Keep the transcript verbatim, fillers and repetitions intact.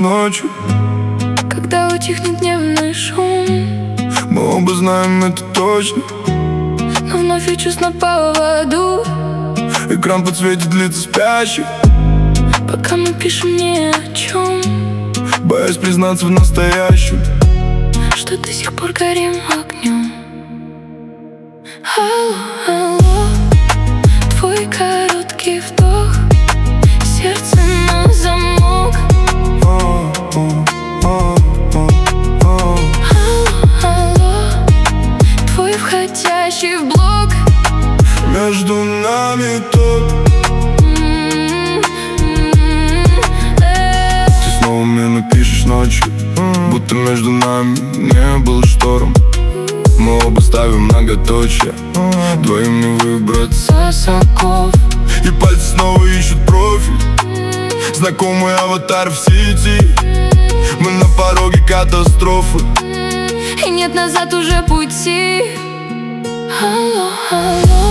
ночью, когда утихнет дневный шум. мы оба знаем это точно, но вновь я чувств на поводу. Экран подсветит лица спящих, пока мы пишем ни о чем, боясь признаться в настоящем, что до сих пор горим огнем. Алло, алло, твой короткий вдох, сердце на замок. Алло, алло, твой входящий в блог. между нами тот. Ты снова мне напишешь ночью, будто между нами не было шторм. Мы оба ставим многоточие, двоим не выбраться с оков. И пальцы снова ищут профиль, знакомый аватар в сети. Мы на пороге катастрофы, и нет назад уже пути. Алло, алло,